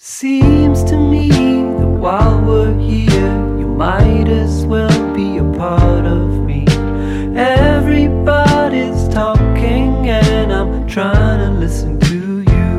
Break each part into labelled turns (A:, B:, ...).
A: Seems to me that while we're here, you might as well be a part of me. Everybody's talking and I'm trying to listen to you.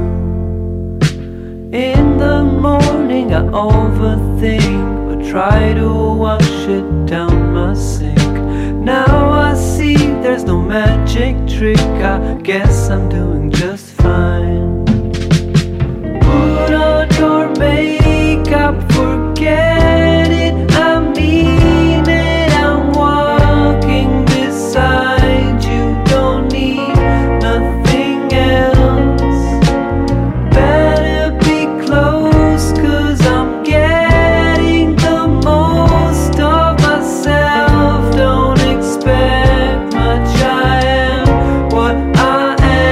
A: In the morning I overthink, but try to wash it down my sink. Now I see there's no magic trick, I guess I'm doing just fine. Put on your makeup, forget it, I mean it. I'm walking beside you, don't need nothing else. Better be close, 'cause I'm getting the most of myself. Don't expect much, I am what I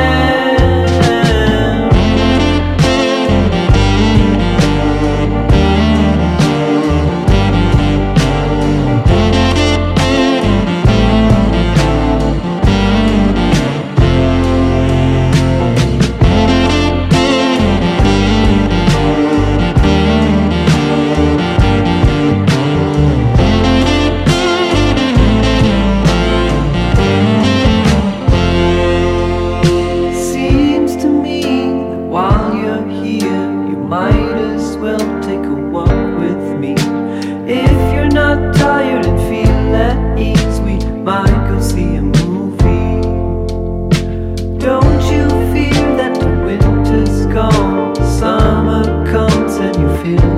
A: am. Seems to me that while you're here, you might as well take a walk with me. If you're not tired and feel at ease, we might go see a movie. Don't you feel that the winter's gone, summer comes and you feel